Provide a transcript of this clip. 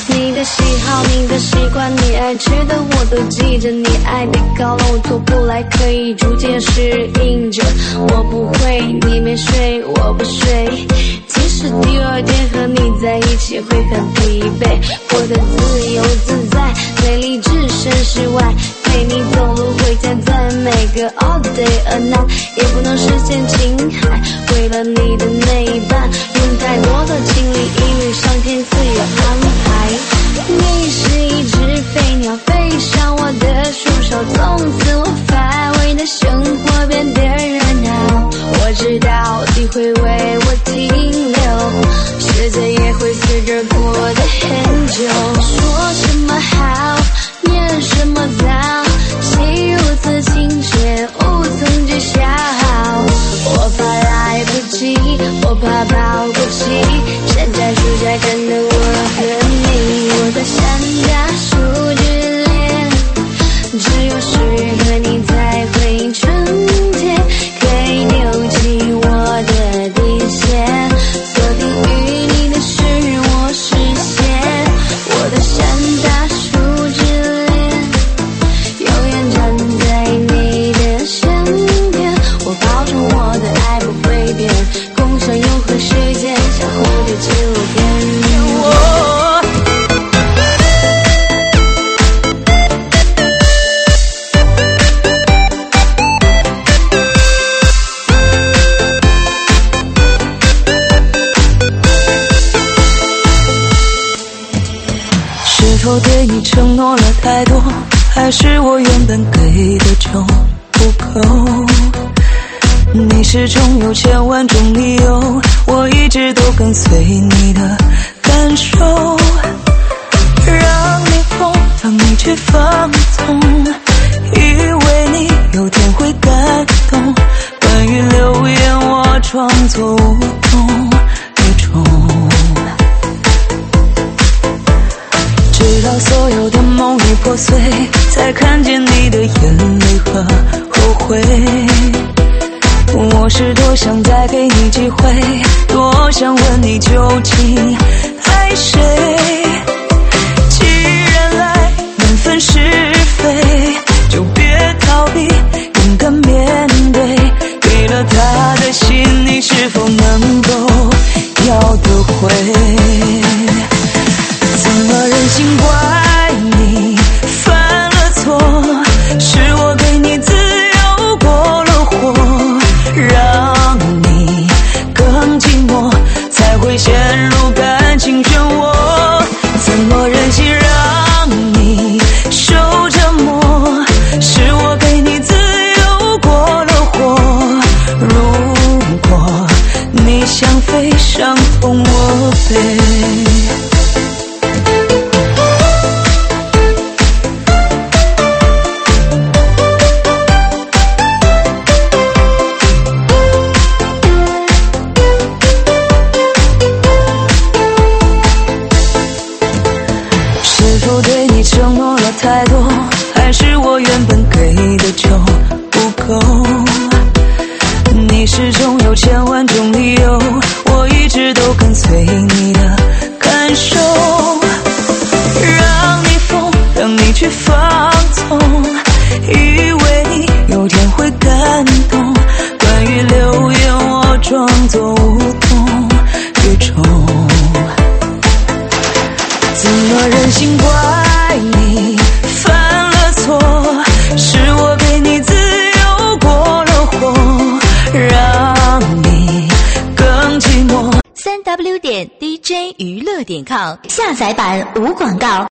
你的喜好，你的习惯，你爱吃的我都记着，你爱的高冷我做不来，可以逐渐适应着。我不会，你没睡，我不睡。其实第二天和你在一起会很疲惫，过得自由自在，美丽置身事外。陪你走路回家，在每个 all day a night， 也不能实现情海。为了你的那一半，用太多的精力，因为上天自有安排。你是一只飞鸟，飞上我的树梢，从此我乏味的生活变得热闹。我知道你会为我停留，时间也会随着过得很久。说什么好，念什么早，心如此清澈，无从知晓。我怕来不及，我怕抱不起，山楂树下看的我和你。我的山楂树之恋，只有10月和你才会春天，可以扭起我的底线，锁定于你的是我视线。我的山楂树之恋，永远站在你的身边，我保证我的爱不会变，共享永恒时间，像蝴蝶进入天边。 是否对你承诺了太多，还是我原本给的就不够？你始终有千万种理由，我一直都跟随你的感受，让你疯，让你去放纵，以为你有天会感动。关于流言我装作无动于衷，直到所有的梦已破碎，才看见你的眼泪和后悔。我是多想再给你机会，多想问你究竟爱谁。既然来难分是非，就别逃避，勇敢面对。给了他的心，你是否能够要得回？怎么忍心怪你犯了错，是我给你自由过了火，让你更寂寞，才会陷入感情漩涡。怎么忍心让你受折磨，是我给你自由过了火，如果你想飞，伤痛我背。对你承诺了太多，还是我原本给的就不够？你始终有千万种理由，我一直都跟随你的感受，让你疯，让你去放纵，以为你有天会感动。关于流言我装作无动于衷，怎么忍心怪你犯了错，是我给你自由过了火，让你更寂寞。 3w.dj娱乐.com下载版无广告。